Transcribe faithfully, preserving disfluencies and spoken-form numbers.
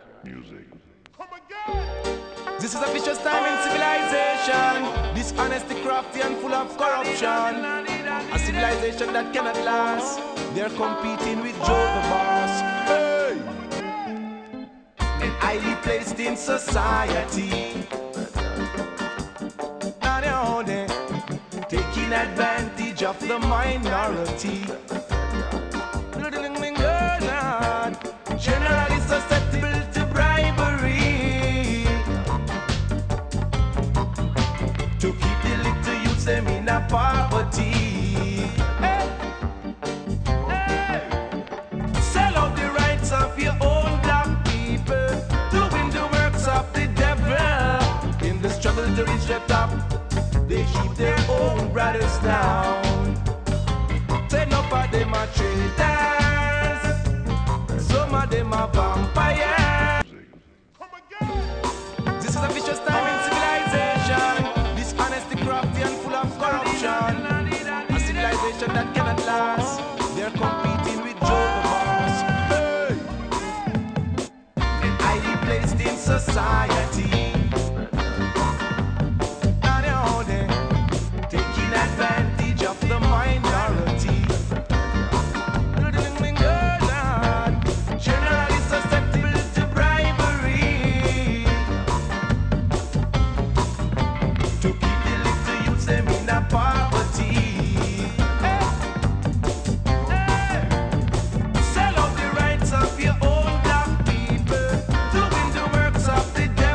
music. This is a vicious time in civilization. Dishonesty, crafty and full of corruption. A civilization that cannot last. They're competing with Joe the boss. Hey! And highly placed in society. Now they're taking advantage of the minority. Generally susceptible to bribery, to keep the little youths them in a poverty. Hey. Hey. Sell out the rights of your own black people, doing the works of the devil. In the struggle to reach the top, they keep their own brothers down. Say no for them are traitors, some of them are vampires.